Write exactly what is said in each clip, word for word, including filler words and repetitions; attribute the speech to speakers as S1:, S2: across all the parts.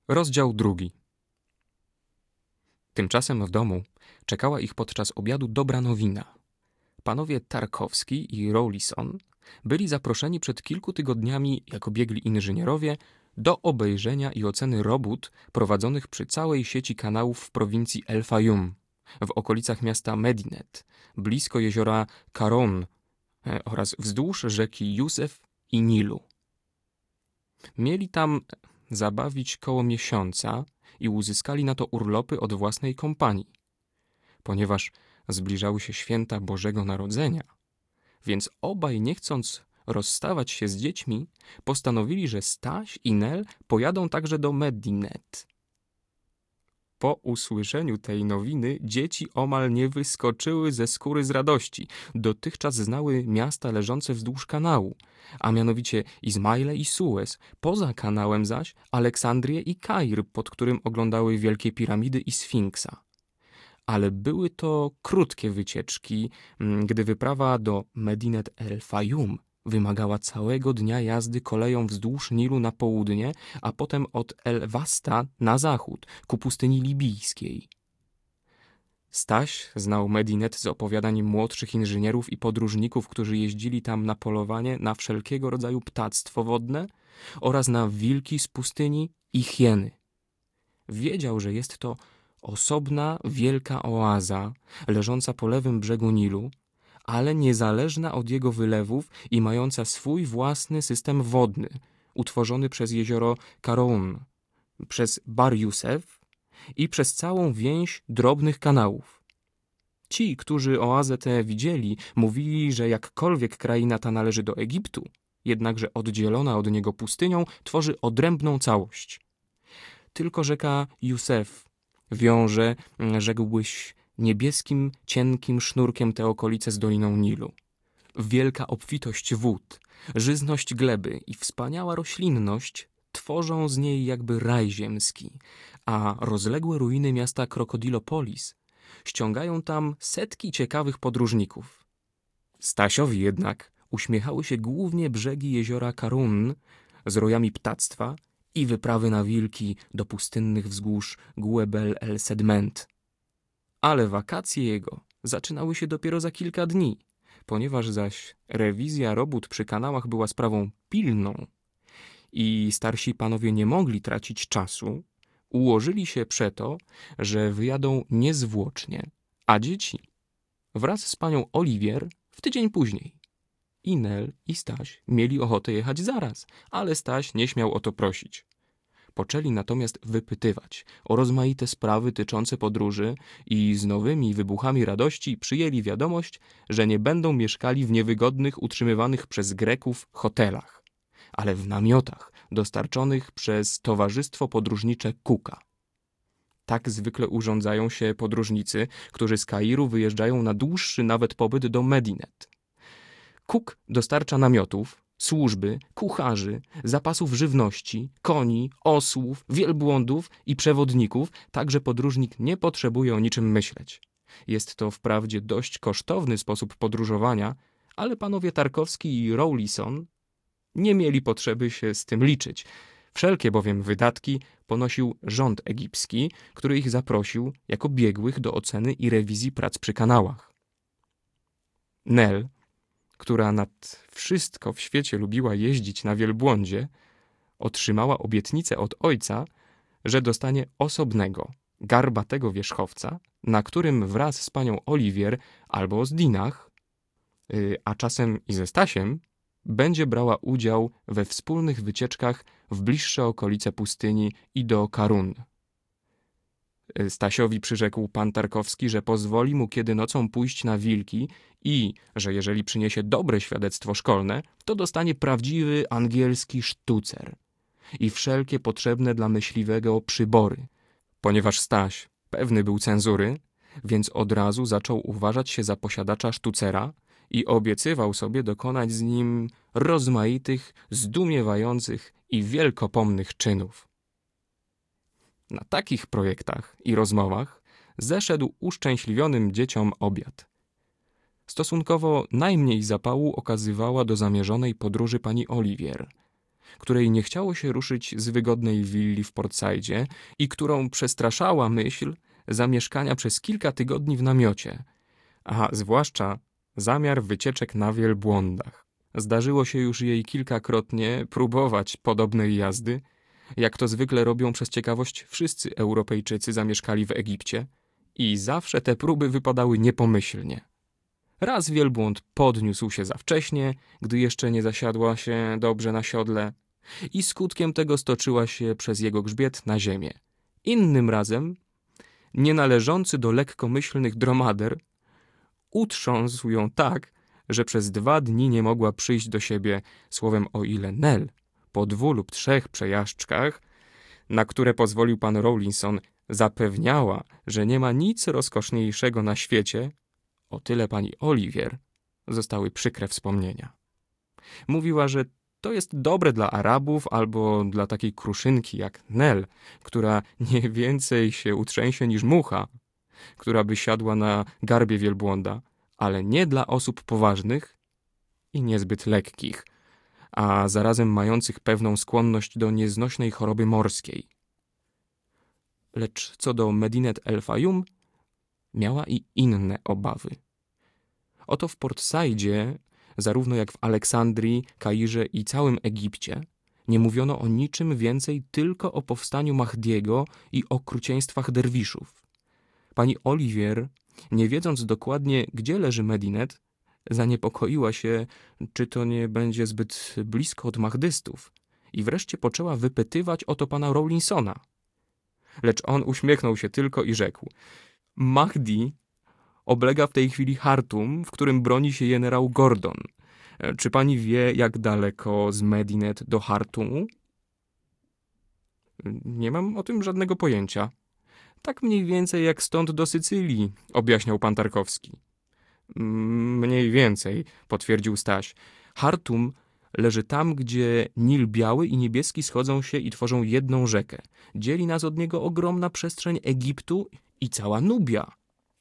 S1: Rozdział drugi. Tymczasem w domu czekała ich podczas obiadu dobra nowina. Panowie Tarkowski i Rawlison byli zaproszeni przed kilku tygodniami, jako biegli inżynierowie, do obejrzenia i oceny robót prowadzonych przy całej sieci kanałów w prowincji El Fayum, w okolicach miasta Medinet, blisko jeziora Karon e, oraz wzdłuż rzeki Józef i Nilu. Mieli tam zabawić koło miesiąca i uzyskali na to urlopy od własnej kompanii. Ponieważ zbliżały się święta Bożego Narodzenia, więc obaj, nie chcąc rozstawać się z dziećmi, postanowili, że Staś i Nel pojadą także do Medinet. Po usłyszeniu tej nowiny dzieci omal nie wyskoczyły ze skóry z radości. Dotychczas znały miasta leżące wzdłuż kanału, a mianowicie Izmaile i Suez, poza kanałem zaś Aleksandrię i Kair, pod którym oglądały wielkie piramidy i Sfinksa. Ale były to krótkie wycieczki, gdy wyprawa do Medinet El Fayum wymagała całego dnia jazdy koleją wzdłuż Nilu na południe, a potem od El Wasta na zachód, ku pustyni libijskiej. Staś znał Medinet z opowiadań młodszych inżynierów i podróżników, którzy jeździli tam na polowanie na wszelkiego rodzaju ptactwo wodne oraz na wilki z pustyni i hieny. Wiedział, że jest to osobna, wielka oaza, leżąca po lewym brzegu Nilu, ale niezależna od jego wylewów i mająca swój własny system wodny, utworzony przez jezioro Karoun, przez Bar Józef i przez całą więź drobnych kanałów. Ci, którzy oazę tę widzieli, mówili, że jakkolwiek kraina ta należy do Egiptu, jednakże oddzielona od niego pustynią tworzy odrębną całość. Tylko rzeka Józef wiąże, rzekłbyś, niebieskim, cienkim sznurkiem te okolice z doliną Nilu. Wielka obfitość wód, żyzność gleby i wspaniała roślinność tworzą z niej jakby raj ziemski, a rozległe ruiny miasta Krokodilopolis ściągają tam setki ciekawych podróżników. Stasiowi jednak uśmiechały się głównie brzegi jeziora Karun z rojami ptactwa i wyprawy na wilki do pustynnych wzgórz Guebel el Sedment. Ale wakacje jego zaczynały się dopiero za kilka dni, ponieważ zaś rewizja robót przy kanałach była sprawą pilną i starsi panowie nie mogli tracić czasu, ułożyli się przeto, że wyjadą niezwłocznie, a dzieci wraz z panią Oliwier w tydzień później. I Nel i Staś mieli ochotę jechać zaraz, ale Staś nie śmiał o to prosić. Poczęli natomiast wypytywać o rozmaite sprawy tyczące podróży i z nowymi wybuchami radości przyjęli wiadomość, że nie będą mieszkali w niewygodnych, utrzymywanych przez Greków hotelach, ale w namiotach dostarczonych przez Towarzystwo Podróżnicze Cooka. Tak zwykle urządzają się podróżnicy, którzy z Kairu wyjeżdżają na dłuższy nawet pobyt do Medinet. Cook dostarcza namiotów, służby, kucharzy, zapasów żywności, koni, osłów, wielbłądów i przewodników, tak że podróżnik nie potrzebuje o niczym myśleć. Jest to wprawdzie dość kosztowny sposób podróżowania, ale panowie Tarkowski i Rawlison nie mieli potrzeby się z tym liczyć. Wszelkie bowiem wydatki ponosił rząd egipski, który ich zaprosił jako biegłych do oceny i rewizji prac przy kanałach. Nel, która nad wszystko w świecie lubiła jeździć na wielbłądzie, otrzymała obietnicę od ojca, że dostanie osobnego, garbatego wierzchowca, na którym wraz z panią Oliwier albo z Dinah, yy, a czasem i ze Stasiem, będzie brała udział we wspólnych wycieczkach w bliższe okolice pustyni i do Karun. Stasiowi przyrzekł pan Tarkowski, że pozwoli mu kiedy nocą pójść na wilki i że jeżeli przyniesie dobre świadectwo szkolne, to dostanie prawdziwy angielski sztucer i wszelkie potrzebne dla myśliwego przybory. Ponieważ Staś pewny był cenzury, więc od razu zaczął uważać się za posiadacza sztucera i obiecywał sobie dokonać z nim rozmaitych, zdumiewających i wielkopomnych czynów. Na takich projektach i rozmowach zeszedł uszczęśliwionym dzieciom obiad. Stosunkowo najmniej zapału okazywała do zamierzonej podróży pani Oliwier. której nie chciało się ruszyć z wygodnej willi w Portsaidzie i którą przestraszała myśl zamieszkania przez kilka tygodni w namiocie, a zwłaszcza zamiar wycieczek na wielbłądach. Zdarzyło się już jej kilkakrotnie próbować podobnej jazdy, jak to zwykle robią przez ciekawość wszyscy Europejczycy zamieszkali w Egipcie, i zawsze te próby wypadały niepomyślnie. Raz wielbłąd podniósł się za wcześnie, gdy jeszcze nie zasiadła się dobrze na siodle, i skutkiem tego stoczyła się przez jego grzbiet na ziemię. Innym razem nienależący do lekkomyślnych dromader utrząsł ją tak, że przez dwa dni nie mogła przyjść do siebie. Słowem, o ile Nel po dwóch lub trzech przejażdżkach, na które pozwolił pan Rawlinson, zapewniała, że nie ma nic rozkoszniejszego na świecie, o tyle pani Olivier zostały przykre wspomnienia. Mówiła, że to jest dobre dla Arabów albo dla takiej kruszynki jak Nel, która nie więcej się utrzęsie niż mucha, która by siadła na garbie wielbłąda, ale nie dla osób poważnych i niezbyt lekkich, a zarazem mających pewną skłonność do nieznośnej choroby morskiej. Lecz co do Medinet El Fayum, miała i inne obawy. Oto w Portsaidzie, zarówno jak w Aleksandrii, Kairze i całym Egipcie, nie mówiono o niczym więcej, tylko o powstaniu Mahdiego i okrucieństwach derwiszów. Pani Olivier, nie wiedząc dokładnie, gdzie leży Medinet, zaniepokoiła się, czy to nie będzie zbyt blisko od mahdystów, i wreszcie poczęła wypytywać o to pana Rawlinsona. Lecz on uśmiechnął się tylko i rzekł: Mahdi oblega w tej chwili Chartum, w którym broni się generał Gordon. Czy pani wie, jak daleko z Medinet do Chartumu? Nie mam o tym żadnego pojęcia. Tak mniej więcej jak stąd do Sycylii, objaśniał pan Tarkowski. Mniej więcej, potwierdził Staś. Chartum leży tam, gdzie Nil Biały i Niebieski schodzą się i tworzą jedną rzekę. Dzieli nas od niego ogromna przestrzeń Egiptu i cała Nubia.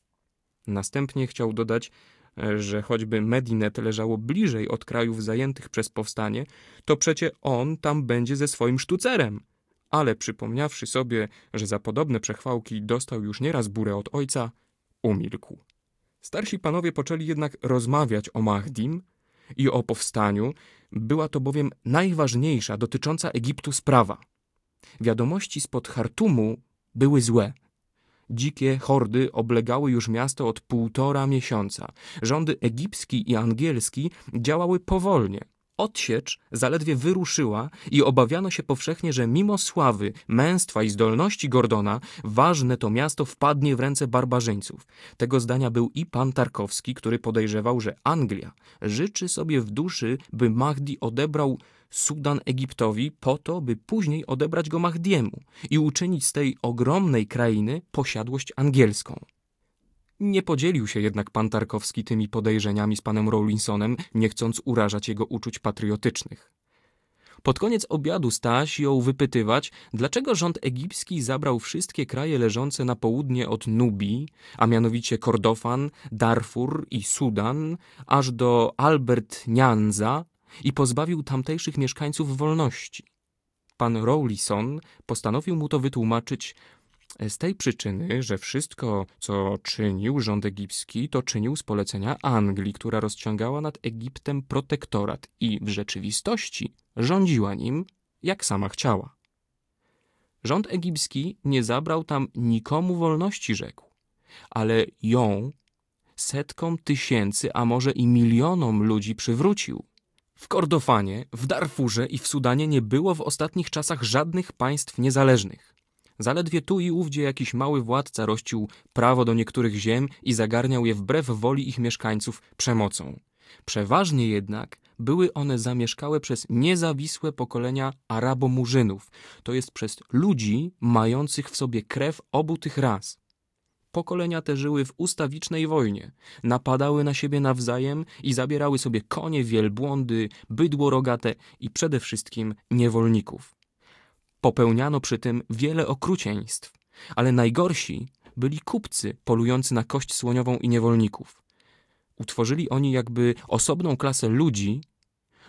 S1: Następnie chciał dodać, że choćby Medinet leżało bliżej od krajów zajętych przez powstanie, to przecie on tam będzie ze swoim sztucerem. Ale przypomniawszy sobie, że za podobne przechwałki dostał już nieraz burę od ojca, umilkł. Starsi panowie poczęli jednak rozmawiać o Mahdim i o powstaniu. Była to bowiem najważniejsza dotycząca Egiptu sprawa. Wiadomości spod Chartumu były złe. Dzikie hordy oblegały już miasto od półtora miesiąca. Rządy egipski i angielski działały powolnie. Odsiecz zaledwie wyruszyła i obawiano się powszechnie, że mimo sławy, męstwa i zdolności Gordona, ważne to miasto wpadnie w ręce barbarzyńców. Tego zdania był i pan Tarkowski, który podejrzewał, że Anglia życzy sobie w duszy, by Mahdi odebrał Sudan Egiptowi po to, by później odebrać go Mahdiemu i uczynić z tej ogromnej krainy posiadłość angielską. Nie podzielił się jednak pan Tarkowski tymi podejrzeniami z panem Rawlinsonem, nie chcąc urażać jego uczuć patriotycznych. Pod koniec obiadu Staś jął wypytywać, dlaczego rząd egipski zabrał wszystkie kraje leżące na południe od Nubii, a mianowicie Kordofan, Darfur i Sudan, aż do Albert Nyanza, i pozbawił tamtejszych mieszkańców wolności. Pan Rawlinson postanowił mu to wytłumaczyć z tej przyczyny, że wszystko, co czynił rząd egipski, to czynił z polecenia Anglii, która rozciągała nad Egiptem protektorat i w rzeczywistości rządziła nim, jak sama chciała. Rząd egipski nie zabrał tam nikomu wolności, rzekł, ale ją setkom tysięcy, a może i milionom ludzi przywrócił. W Kordofanie, w Darfurze i w Sudanie nie było w ostatnich czasach żadnych państw niezależnych. Zaledwie tu i ówdzie jakiś mały władca rościł prawo do niektórych ziem i zagarniał je wbrew woli ich mieszkańców przemocą. Przeważnie jednak były one zamieszkałe przez niezawisłe pokolenia Arabo-Murzynów, to jest przez ludzi mających w sobie krew obu tych ras. Pokolenia te żyły w ustawicznej wojnie, napadały na siebie nawzajem i zabierały sobie konie, wielbłądy, bydło rogate i przede wszystkim niewolników. Popełniano przy tym wiele okrucieństw, ale najgorsi byli kupcy polujący na kość słoniową i niewolników. Utworzyli oni jakby osobną klasę ludzi,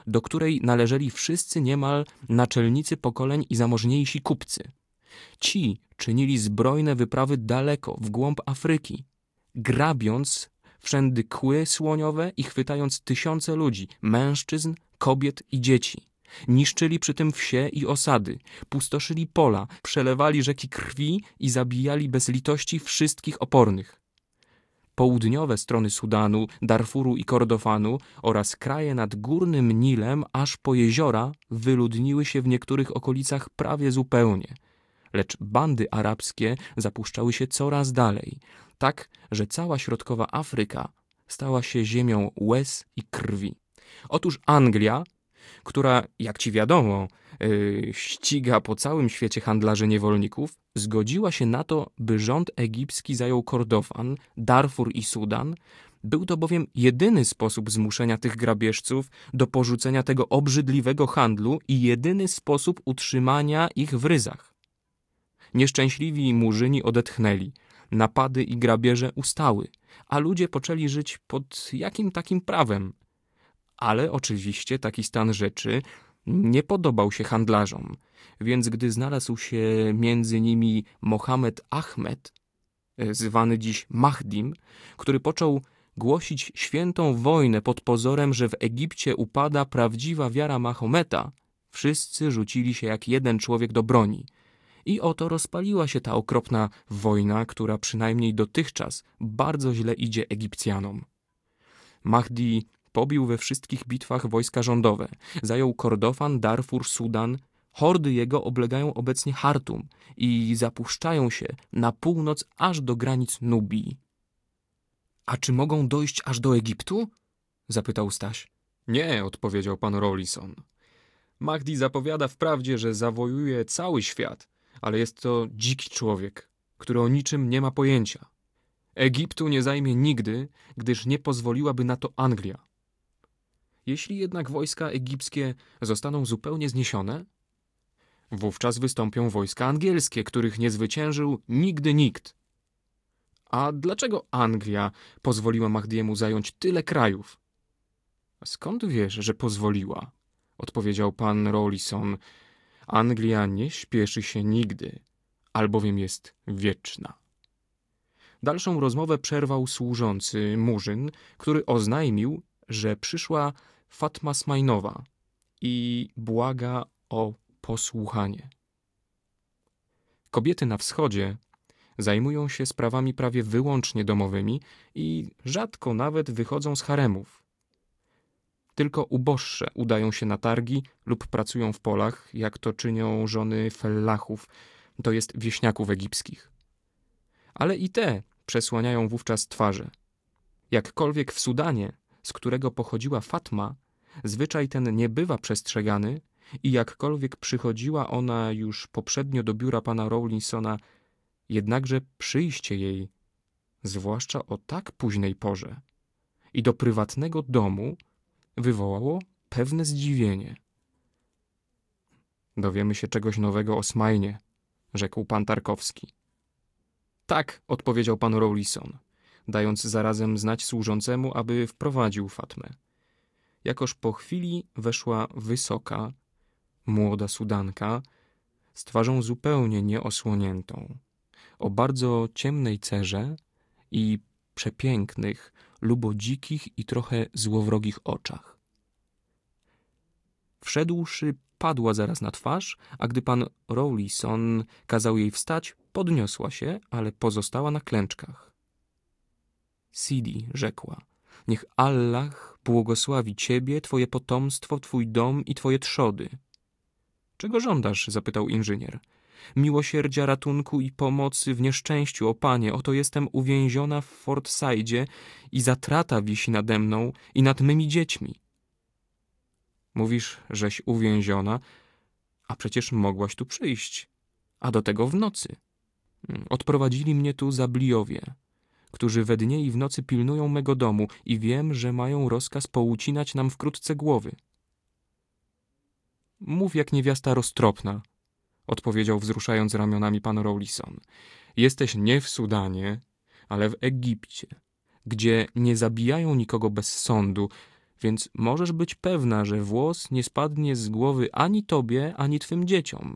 S1: do której należeli wszyscy niemal naczelnicy pokoleń i zamożniejsi kupcy. Ci czynili zbrojne wyprawy daleko, w głąb Afryki, grabiąc wszędy kły słoniowe i chwytając tysiące ludzi, mężczyzn, kobiet i dzieci. Niszczyli przy tym wsie i osady, pustoszyli pola, przelewali rzeki krwi i zabijali bez litości wszystkich opornych. Południowe strony Sudanu, Darfuru i Kordofanu oraz kraje nad Górnym Nilem aż po jeziora wyludniły się w niektórych okolicach prawie zupełnie. Lecz bandy arabskie zapuszczały się coraz dalej, tak, że cała środkowa Afryka stała się ziemią łez i krwi. Otóż Anglia, która, jak ci wiadomo, yy, ściga po całym świecie handlarzy niewolników, zgodziła się na to, by rząd egipski zajął Kordofan, Darfur i Sudan. Był to bowiem jedyny sposób zmuszenia tych grabieżców do porzucenia tego obrzydliwego handlu i jedyny sposób utrzymania ich w ryzach. Nieszczęśliwi murzyni odetchnęli, napady i grabieże ustały, a ludzie poczęli żyć pod jakim takim prawem. Ale oczywiście taki stan rzeczy nie podobał się handlarzom, więc gdy znalazł się między nimi Mohamed Ahmed, zwany dziś Mahdim, który począł głosić świętą wojnę pod pozorem, że w Egipcie upada prawdziwa wiara Mahometa, wszyscy rzucili się jak jeden człowiek do broni. I oto rozpaliła się ta okropna wojna, która przynajmniej dotychczas bardzo źle idzie Egipcjanom. Mahdi pobił we wszystkich bitwach wojska rządowe, zajął Kordofan, Darfur, Sudan. Hordy jego oblegają obecnie Chartum i zapuszczają się na północ aż do granic Nubii. A czy mogą dojść aż do Egiptu? Zapytał Staś. Nie, odpowiedział pan Rawlison. Mahdi zapowiada wprawdzie, że zawojuje cały świat, ale jest to dziki człowiek, który o niczym nie ma pojęcia. Egiptu nie zajmie nigdy, gdyż nie pozwoliłaby na to Anglia. Jeśli jednak wojska egipskie zostaną zupełnie zniesione, wówczas wystąpią wojska angielskie, których nie zwyciężył nigdy nikt. A dlaczego Anglia pozwoliła Mahdiemu zająć tyle krajów? Skąd wiesz, że pozwoliła? Odpowiedział pan Rawlison. Anglia nie śpieszy się nigdy, albowiem jest wieczna. Dalszą rozmowę przerwał służący murzyn, który oznajmił, że przyszła Fatma Smajnowa i błaga o posłuchanie. Kobiety na wschodzie zajmują się sprawami prawie wyłącznie domowymi i rzadko nawet wychodzą z haremów. Tylko uboższe udają się na targi lub pracują w polach, jak to czynią żony fellahów, to jest wieśniaków egipskich. Ale i te przesłaniają wówczas twarze. Jakkolwiek w Sudanie, z którego pochodziła Fatma, zwyczaj ten nie bywa przestrzegany i jakkolwiek przychodziła ona już poprzednio do biura pana Rawlisona, jednakże przyjście jej, zwłaszcza o tak późnej porze, i do prywatnego domu wywołało pewne zdziwienie. Dowiemy się czegoś nowego o Smajnie, rzekł pan Tarkowski. Tak, odpowiedział pan Rawlison, dając zarazem znać służącemu, aby wprowadził Fatmę. Jakoż po chwili weszła wysoka, młoda Sudanka, z twarzą zupełnie nieosłoniętą, o bardzo ciemnej cerze i przepięknych, lubodzikich i trochę złowrogich oczach. Wszedłszy, padła zaraz na twarz, a gdy pan Rawlison kazał jej wstać, podniosła się, ale pozostała na klęczkach. Sidi, rzekła, niech Allah błogosławi ciebie, twoje potomstwo, twój dom i twoje trzody. Czego żądasz? Zapytał inżynier. Miłosierdzia, ratunku i pomocy w nieszczęściu, o panie, oto jestem uwięziona w Fort Saidzie i zatrata wisi nade mną i nad mymi dziećmi. Mówisz, żeś uwięziona, a przecież mogłaś tu przyjść, a do tego w nocy. Odprowadzili mnie tu zablijowie, którzy we dnie i w nocy pilnują mego domu i wiem, że mają rozkaz poucinać nam wkrótce głowy. Mów jak niewiasta roztropna, odpowiedział wzruszając ramionami pan Rawlison. Jesteś nie w Sudanie, ale w Egipcie, gdzie nie zabijają nikogo bez sądu, więc możesz być pewna, że włos nie spadnie z głowy ani tobie, ani twym dzieciom.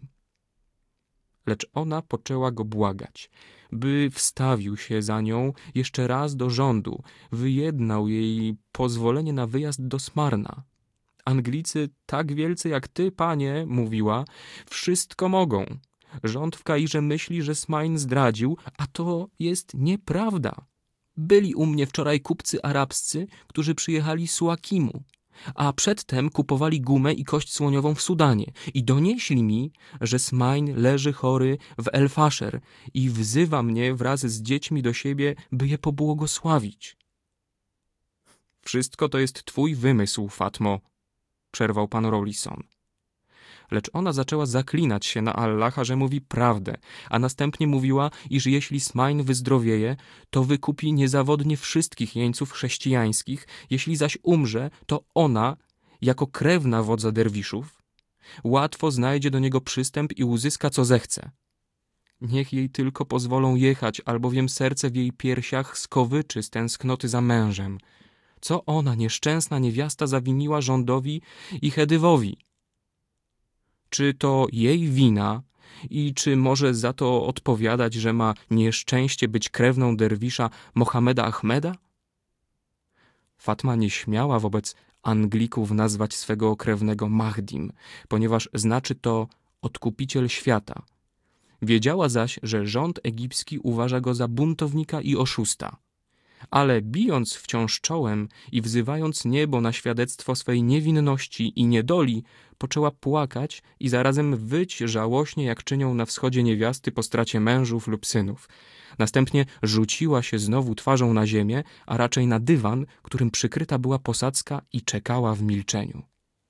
S1: Lecz ona poczęła go błagać, by wstawił się za nią jeszcze raz do rządu, wyjednał jej pozwolenie na wyjazd do Smarna. Anglicy tak wielcy jak ty, panie, mówiła, wszystko mogą. Rząd w Kairze myśli, że Smain zdradził, a to jest nieprawda. Byli u mnie wczoraj kupcy arabscy, którzy przyjechali z Suakimu, a przedtem kupowali gumę i kość słoniową w Sudanie i donieśli mi, że Smain leży chory w El Fasher i wzywa mnie wraz z dziećmi do siebie, by je pobłogosławić. Wszystko to jest twój wymysł, Fatmo, przerwał pan Rawlison. Lecz ona zaczęła zaklinać się na Allaha, że mówi prawdę, a następnie mówiła, iż jeśli Smain wyzdrowieje, to wykupi niezawodnie wszystkich jeńców chrześcijańskich, jeśli zaś umrze, to ona, jako krewna wodza derwiszów, łatwo znajdzie do niego przystęp i uzyska, co zechce. Niech jej tylko pozwolą jechać, albowiem serce w jej piersiach skowyczy z tęsknoty za mężem. Co ona, nieszczęsna niewiasta, zawiniła rządowi i Chedywowi? Czy to jej wina i czy może za to odpowiadać, że ma nieszczęście być krewną derwisza Mohameda Ahmeda? Fatma nie śmiała wobec Anglików nazwać swego krewnego Mahdim, ponieważ znaczy to odkupiciel świata. Wiedziała zaś, że rząd egipski uważa go za buntownika i oszusta. Ale bijąc wciąż czołem i wzywając niebo na świadectwo swej niewinności i niedoli, poczęła płakać i zarazem wyć żałośnie, jak czynią na wschodzie niewiasty po stracie mężów lub synów. Następnie rzuciła się znowu twarzą na ziemię, a raczej na dywan, którym przykryta była posadzka, i czekała w milczeniu.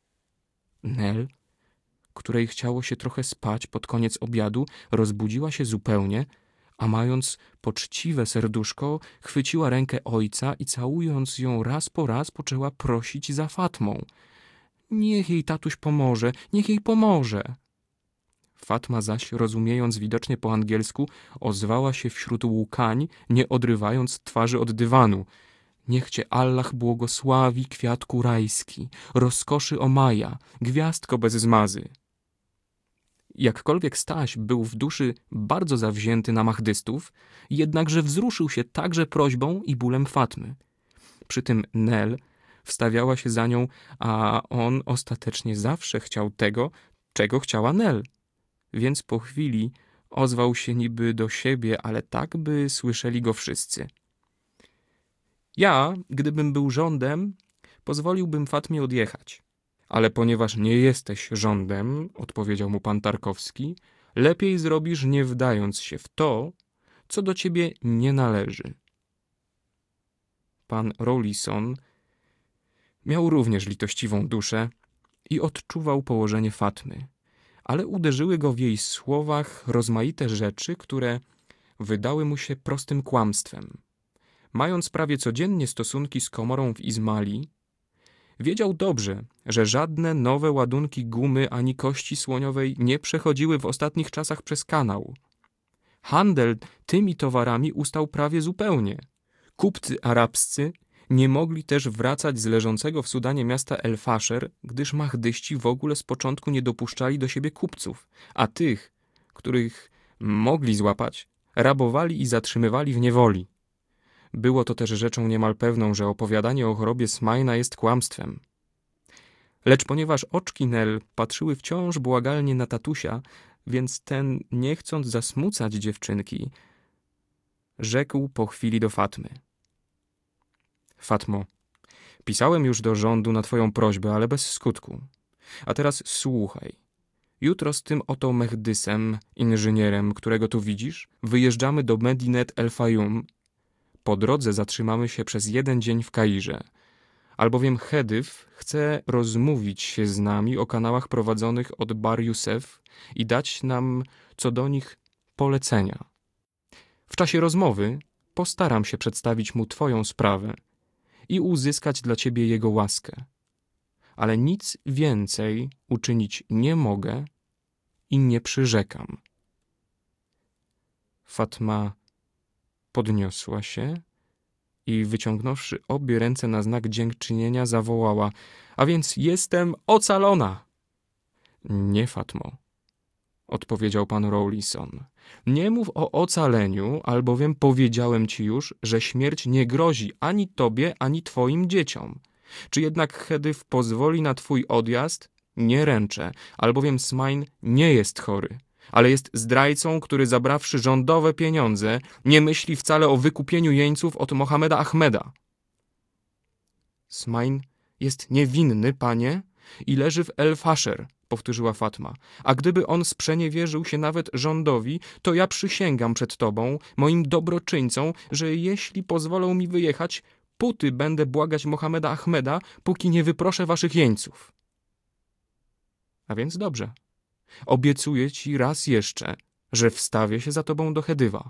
S1: Nel, której chciało się trochę spać pod koniec obiadu, rozbudziła się zupełnie, a mając poczciwe serduszko, chwyciła rękę ojca i całując ją raz po raz poczęła prosić za Fatmą. Niech jej tatuś pomoże, niech jej pomoże. Fatma zaś, rozumiejąc widocznie po angielsku, ozwała się wśród łkań, nie odrywając twarzy od dywanu. Niech cię Allah błogosławi, kwiatku rajski, rozkoszy Omaja, gwiazdko bez zmazy. Jakkolwiek Staś był w duszy bardzo zawzięty na mahdystów, jednakże wzruszył się także prośbą i bólem Fatmy. Przy tym Nel wstawiała się za nią, a on ostatecznie zawsze chciał tego, czego chciała Nel. Więc po chwili ozwał się niby do siebie, ale tak, by słyszeli go wszyscy. Ja, gdybym był rządem, pozwoliłbym Fatmie odjechać. Ale ponieważ nie jesteś rządem, odpowiedział mu pan Tarkowski, lepiej zrobisz, nie wdając się w to, co do ciebie nie należy. Pan Rawlison miał również litościwą duszę i odczuwał położenie Fatmy, ale uderzyły go w jej słowach rozmaite rzeczy, które wydały mu się prostym kłamstwem. Mając prawie codziennie stosunki z komorą w Izmali, wiedział dobrze, że żadne nowe ładunki gumy ani kości słoniowej nie przechodziły w ostatnich czasach przez kanał. Handel tymi towarami ustał prawie zupełnie. Kupcy arabscy nie mogli też wracać z leżącego w Sudanie miasta El Fasher, gdyż mahdyści w ogóle z początku nie dopuszczali do siebie kupców, a tych, których mogli złapać, rabowali i zatrzymywali w niewoli. Było to też rzeczą niemal pewną, że opowiadanie o chorobie Smaina jest kłamstwem. Lecz ponieważ oczki Nel patrzyły wciąż błagalnie na tatusia, więc ten, nie chcąc zasmucać dziewczynki, rzekł po chwili do Fatmy. Fatmo, pisałem już do rządu na twoją prośbę, ale bez skutku. A teraz słuchaj. Jutro z tym oto Mehdysem, inżynierem, którego tu widzisz, wyjeżdżamy do Medinet El Fayum. Po drodze zatrzymamy się przez jeden dzień w Kairze, albowiem Chedyw chce rozmówić się z nami o kanałach prowadzonych od Bar Yusef i dać nam co do nich polecenia. W czasie rozmowy postaram się przedstawić mu twoją sprawę i uzyskać dla ciebie jego łaskę, ale nic więcej uczynić nie mogę i nie przyrzekam. Fatma podniosła się i wyciągnąwszy obie ręce na znak dziękczynienia, zawołała: a więc jestem ocalona! Nie, Fatmo, odpowiedział pan Rawlison. Nie mów o ocaleniu, albowiem powiedziałem ci już, że śmierć nie grozi ani tobie, ani twoim dzieciom. Czy jednak Hedyw pozwoli na twój odjazd? Nie ręczę, albowiem Smain nie jest chory, ale jest zdrajcą, który zabrawszy rządowe pieniądze, nie myśli wcale o wykupieniu jeńców od Mohameda Ahmeda. Smain jest niewinny, panie, i leży w El Fasher, powtórzyła Fatma. A gdyby on sprzeniewierzył się nawet rządowi, to ja przysięgam przed tobą, moim dobroczyńcą, że jeśli pozwolą mi wyjechać, póty będę błagać Mohameda Ahmeda, póki nie wyproszę waszych jeńców. A więc dobrze. Obiecuję ci raz jeszcze, że wstawię się za tobą do Hedywa.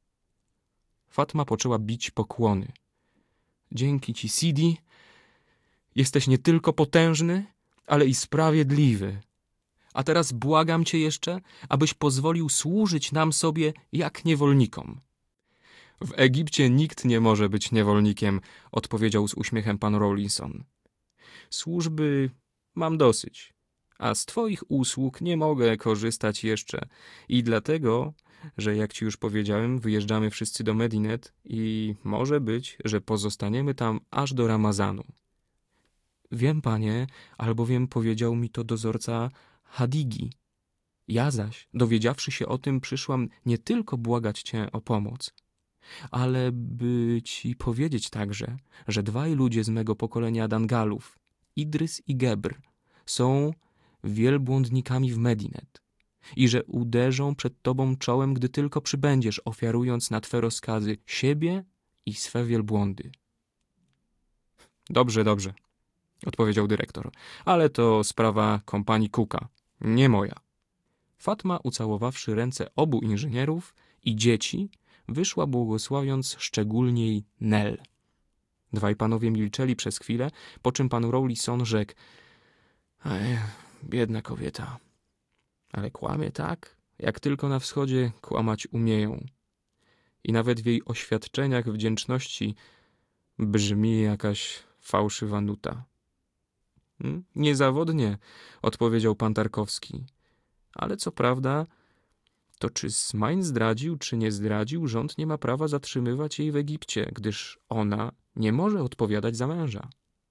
S1: Fatma poczęła bić pokłony. Dzięki ci, Sidi. Jesteś nie tylko potężny, ale i sprawiedliwy. A teraz błagam cię jeszcze, abyś pozwolił służyć nam sobie jak niewolnikom. W Egipcie nikt nie może być niewolnikiem, odpowiedział z uśmiechem pan Rawlison. Służby mam dosyć, a z twoich usług nie mogę korzystać jeszcze i dlatego, że jak ci już powiedziałem, wyjeżdżamy wszyscy do Medinet i może być, że pozostaniemy tam aż do Ramazanu. Wiem, panie, albowiem powiedział mi to dozorca Hadigi. Ja zaś, dowiedziawszy się o tym, przyszłam nie tylko błagać cię o pomoc, ale by ci powiedzieć także, że dwaj ludzie z mego pokolenia Dangalów, Idrys i Gebr, są wielbłądnikami w Medinet i że uderzą przed tobą czołem, gdy tylko przybędziesz, ofiarując na twe rozkazy siebie i swe wielbłądy. Dobrze, dobrze, odpowiedział dyrektor, ale to sprawa kompanii Cooka, nie moja. Fatma, ucałowawszy ręce obu inżynierów i dzieci, wyszła błogosławiąc szczególniej Nel. Dwaj panowie milczeli przez chwilę, po czym pan Rawlison rzekł: Ej, biedna kobieta, ale kłamie tak, jak tylko na wschodzie kłamać umieją. I nawet w jej oświadczeniach wdzięczności brzmi jakaś fałszywa nuta. Hmm? Niezawodnie, odpowiedział pan Tarkowski. Ale co prawda, to czy Smain zdradził, czy nie zdradził, rząd nie ma prawa zatrzymywać jej w Egipcie, gdyż ona nie może odpowiadać za męża.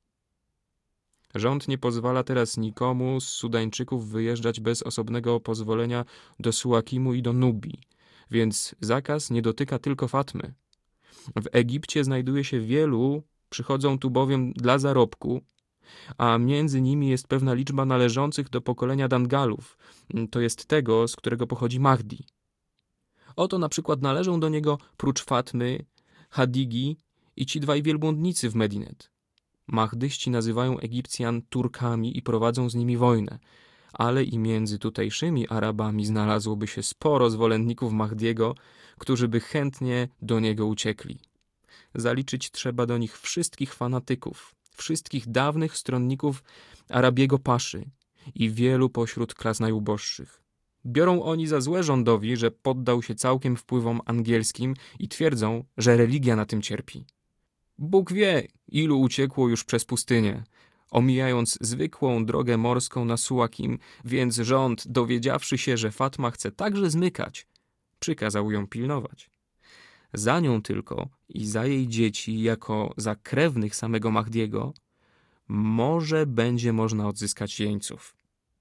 S1: Rząd nie pozwala teraz nikomu z Sudańczyków wyjeżdżać bez osobnego pozwolenia do Suakimu i do Nubii, więc zakaz nie dotyka tylko Fatmy. W Egipcie znajduje się wielu, przychodzą tu bowiem dla zarobku, a między nimi jest pewna liczba należących do pokolenia Dangalów, to jest tego, z którego pochodzi Mahdi. Oto na przykład należą do niego prócz Fatmy, Hadigi i ci dwaj wielbłądnicy w Medinet. Mahdyści nazywają Egipcjan Turkami i prowadzą z nimi wojnę, ale i między tutejszymi Arabami znalazłoby się sporo zwolenników Mahdiego, którzy by chętnie do niego uciekli. Zaliczyć trzeba do nich wszystkich fanatyków, wszystkich dawnych stronników Arabiego Paszy i wielu pośród klas najuboższych. Biorą oni za złe rządowi, że poddał się całkiem wpływom angielskim i twierdzą, że religia na tym cierpi. Bóg wie, ilu uciekło już przez pustynię, omijając zwykłą drogę morską na Suakim, więc rząd, dowiedziawszy się, że Fatma chce także zmykać, przykazał ją pilnować. Za nią tylko i za jej dzieci, jako za krewnych samego Mahdiego, może będzie można odzyskać jeńców.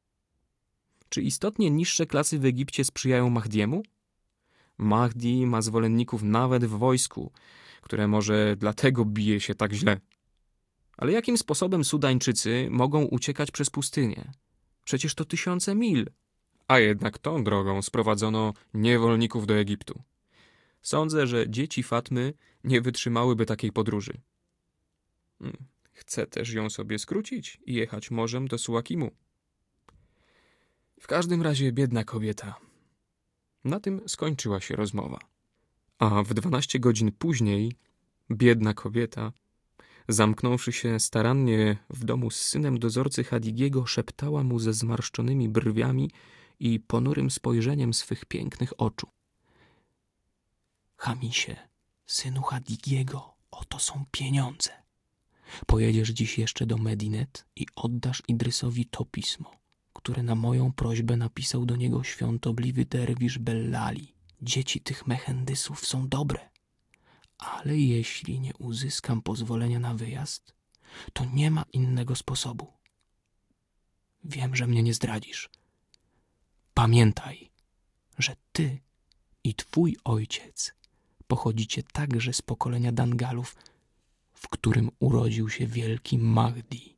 S1: Czy istotnie niższe klasy w Egipcie sprzyjają Mahdiemu? Mahdi ma zwolenników nawet w wojsku, które może dlatego bije się tak źle. Ale jakim sposobem Sudańczycy mogą uciekać przez pustynię? Przecież to tysiące mil. A jednak tą drogą sprowadzono niewolników do Egiptu. Sądzę, że dzieci Fatmy nie wytrzymałyby takiej podróży. Chcę też ją sobie skrócić i jechać morzem do Suakimu. W każdym razie biedna kobieta. Na tym skończyła się rozmowa. A w dwanaście godzin później biedna kobieta, zamknąwszy się starannie w domu z synem dozorcy Hadigiego, szeptała mu ze zmarszczonymi brwiami i ponurym spojrzeniem swych pięknych oczu: Hamisie, synu Hadigiego, Oto są pieniądze. Pojedziesz dziś jeszcze do Medinet i oddasz Idrysowi to pismo, które na moją prośbę napisał do niego świątobliwy derwisz Bellali. Dzieci tych Mehendysów są dobre, ale jeśli nie uzyskam pozwolenia na wyjazd, to nie ma innego sposobu. Wiem, że mnie nie zdradzisz. Pamiętaj, że ty i twój ojciec pochodzicie także z pokolenia Dangalów, w którym urodził się wielki Mahdi.